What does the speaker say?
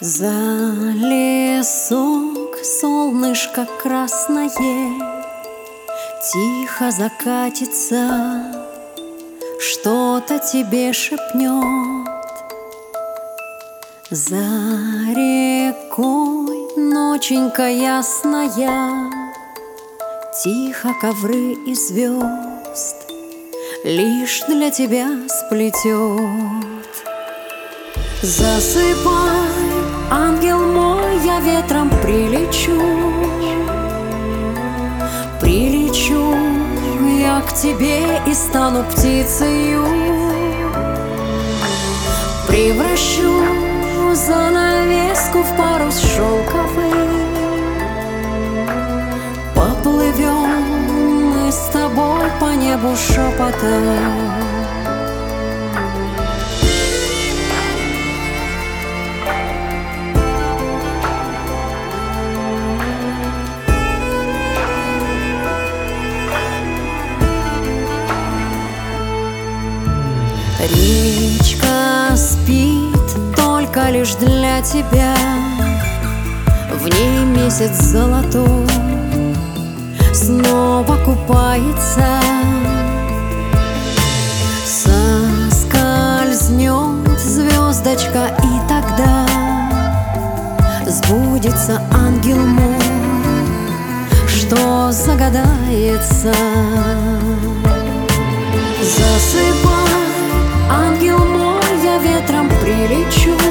За лесок солнышко красное тихо закатится, что-то тебе шепнет. За рекой ноченька ясная, тихо ковры из звезд лишь для тебя сплетет. Засыпай, ангел мой, я ветром прилечу. Прилечу я к тебе и стану птицею. Превращу занавеску в парус шелковый. Поплывем мы с тобой по небу шепотом. Речка спит только лишь для тебя, в ней месяц золотой снова купается. Соскользнет звездочка, и тогда сбудется, ангел мой, что загадается. Засыпай, ангел мой, я ветром прилечу.